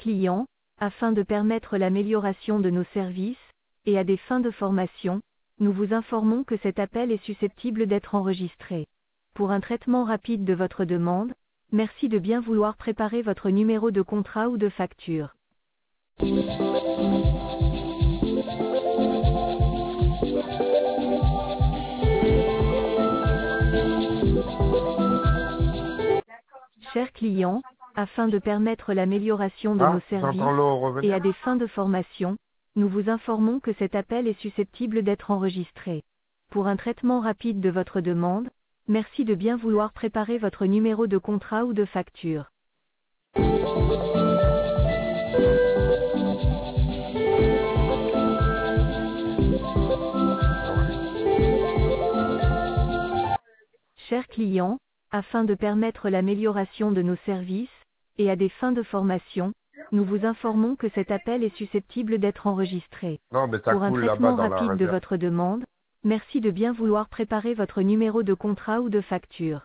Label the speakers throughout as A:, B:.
A: client, afin de permettre l'amélioration de nos services, et à des fins de formation, nous vous informons que cet appel est susceptible d'être enregistré. Pour un traitement rapide de votre demande, merci de bien vouloir préparer votre numéro de contrat ou de facture. Chers clients, afin de permettre l'amélioration de nos services,
B: J'entends l'eau
A: et à
B: revenir.
A: des fins de formation, nous vous informons que cet appel est susceptible d'être enregistré. Pour un traitement rapide de votre demande, merci de bien vouloir préparer votre numéro de contrat ou de facture. Chers clients, afin de permettre l'amélioration de nos services, et à des fins de formation, nous vous informons que cet appel est susceptible d'être enregistré.
B: Non, mais ça
A: Pour un
B: coule là-bas
A: traitement
B: dans la
A: rapide de
B: réserve.
A: votre demande, merci de bien vouloir préparer votre numéro de contrat ou de facture.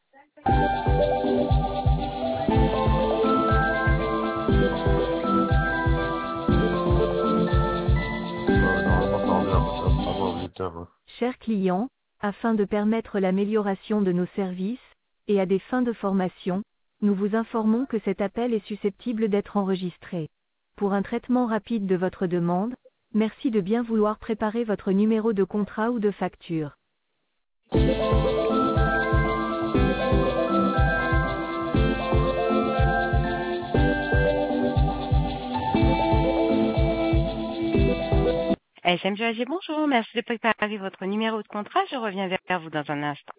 B: Normalement, ça revient, mais ça va avoir 8 heures. Hein.
A: Chers clients, afin de permettre l'amélioration de nos services, et à des fins de formation, nous vous informons que cet appel est susceptible d'être enregistré. Pour un traitement rapide de votre demande, merci de bien vouloir préparer votre numéro de contrat ou de facture.
C: SMGAG, bonjour, merci de préparer votre numéro de contrat, je reviens vers vous dans un instant.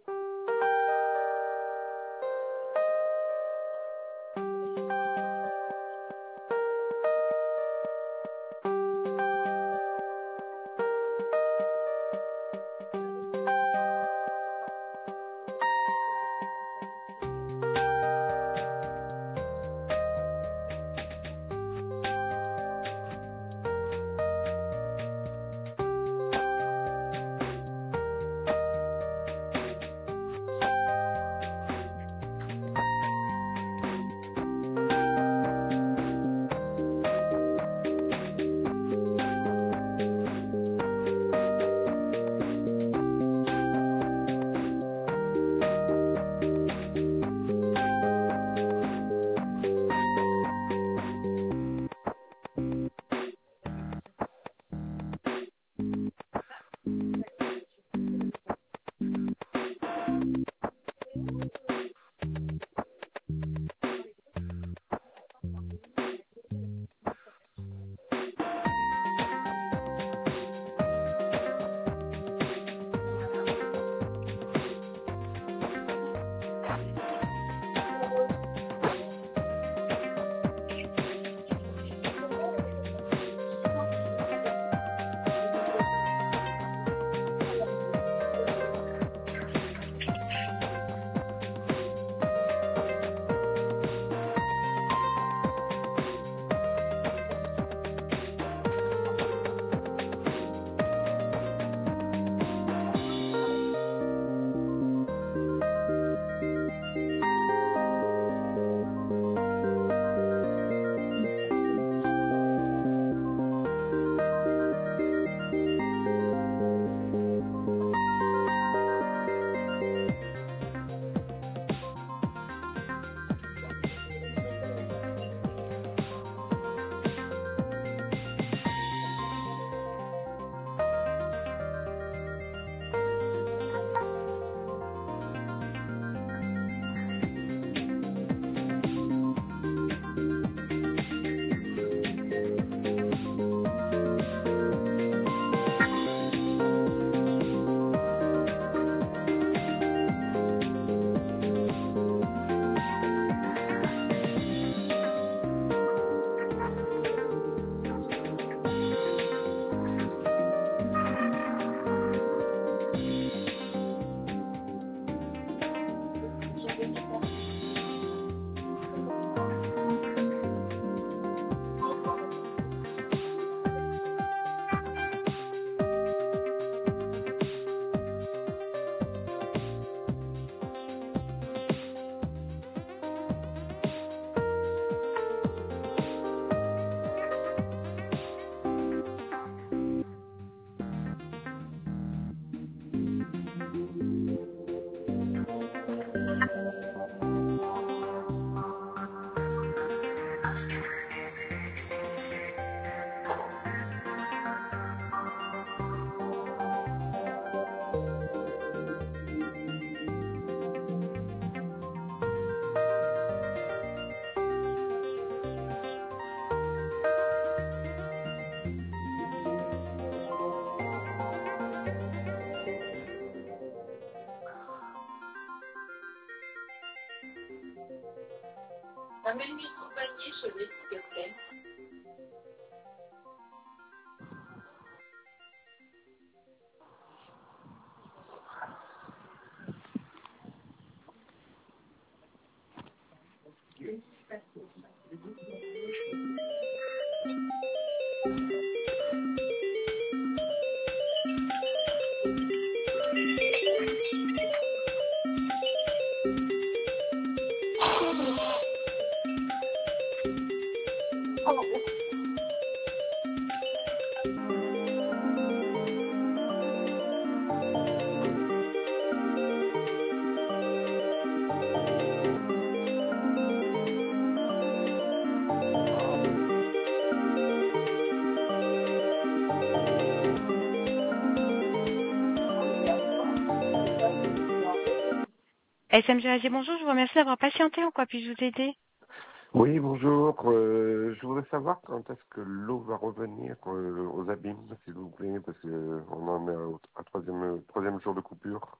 C: SMG, bonjour, je vous remercie d'avoir patienté. En quoi puis-je vous aider?
B: Oui, bonjour. Je voudrais savoir quand est-ce que l'eau va revenir aux abîmes, s'il vous plaît, parce que on en est à troisième jour de coupure.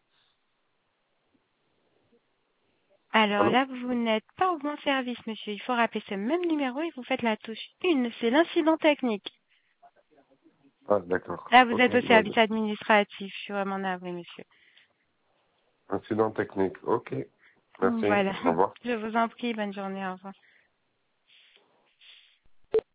C: Alors
B: Allô?
C: là, vous n'êtes pas au bon service, monsieur. Il faut rappeler ce même numéro et vous faites la touche 1. C'est l'incident technique.
B: Ah, d'accord.
C: Là, vous
B: Ok.
C: êtes au service administratif. Je suis vraiment navrée, monsieur.
B: Incident technique. Ok. Merci.
C: Voilà.
B: Au revoir.
C: Je vous en prie. Bonne journée. Au revoir.